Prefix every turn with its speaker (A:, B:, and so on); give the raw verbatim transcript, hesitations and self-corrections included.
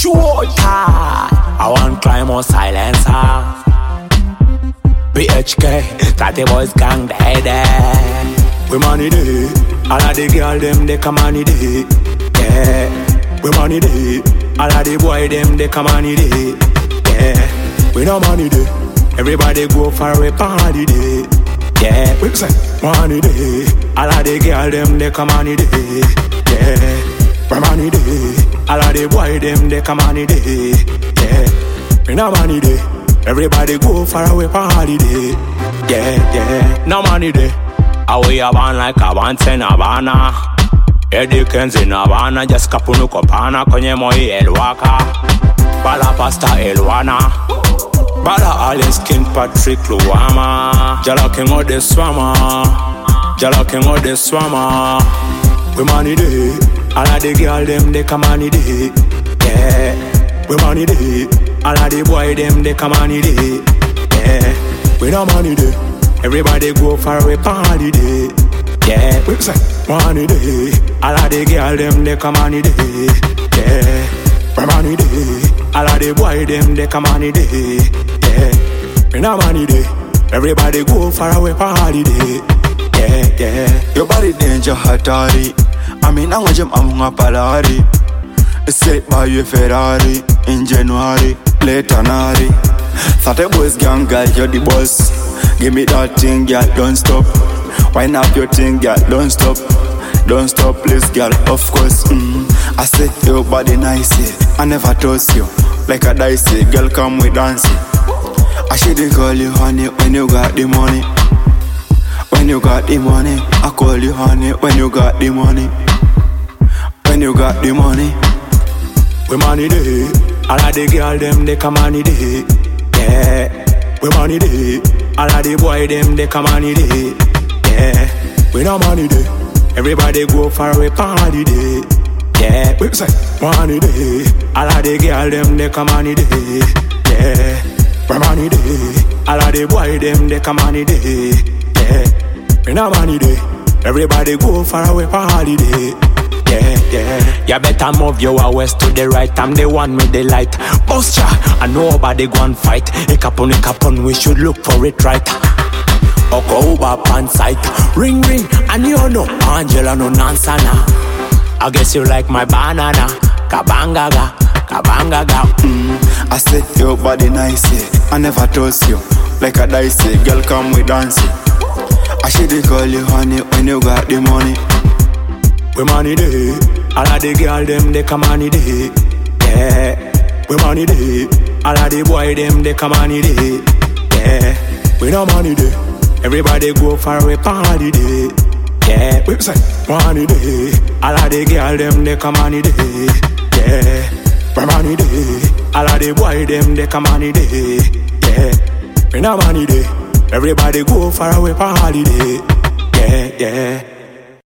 A: Shoot I want climb on silencer. B H K, thirty boys gang dead. We money day, all of the girl them they come on day. Yeah, we money day, all of the boy them they come on day. Yeah, we no money day, everybody go for a party day. Yeah, we say money day, all of the girl them they come on day. Yeah, we money day, all of the boy them they come on day. Yeah, we no money day, everybody go for a party day. Yeah, yeah, no money day. Away a van like a once in Havana. Eddie Kenz in Havana. Just kapunu kopana kwenye moi elwaka. Bala pasta elwana. Bala Allen Skin Patrick Luama. Jala King of the Swama. Jala King of the Swama. We money day. All of the girl them they come on day. Yeah. We money day. All of the boy them they come on day. Yeah. We no money day. Everybody go for a party day. Yeah, we say money day. All of the girl them they come on day. Yeah, we money day. All of the boy them they come on day. Yeah, we no money day. Everybody go for a party day. Yeah, yeah.
B: Your body danger hatari. I mean I'm jam I'm a palari. Set by your Ferrari in January, late January. thirty boys gang girl, you're the boss. Give me that thing, girl, don't stop. Wind up your thing, girl, don't stop. Don't stop, please, girl, of course. mm. I say, your body nice, yeah. I never toss you like a dicey. Girl, come we dance. I shouldn't call you honey when you got the money. When you got the money, I call you honey when you got the money. When you got the money.
A: We money day. All of the girl them they come on day. Yeah. We money day. All of the boy them they come on day. Yeah, we no money day. Everybody go for a party day. Yeah, we say money day. All of the girl them they come on day. Yeah, we money day. All of the boy them they come on day. Yeah, we no money day. Everybody go for a party day. Yeah, yeah. You better move your west to the right. I'm the one with the light. Boss cha, and nobody go and fight. Ikapon, ikapon, we should look for it right. Oko uba pan sight. Ring, ring, and you know Angela no nansana. I guess you like my banana. Kabangaga, kabangaga.
B: mm. I say your body nice, yeah. I never toss you like a dicey. Girl, come we dance. I should call you honey when you got the money.
A: We money day, all of the girl them they come on day. Yeah, we money day, all of the boy them they come on day. Yeah, we no money day. Everybody go for a party day. Yeah, we say money day, all of the girl them they come on day. Yeah, we money day, all of the boy them they come on day. Yeah, we no money day. Everybody go for a party day. Yeah, yeah.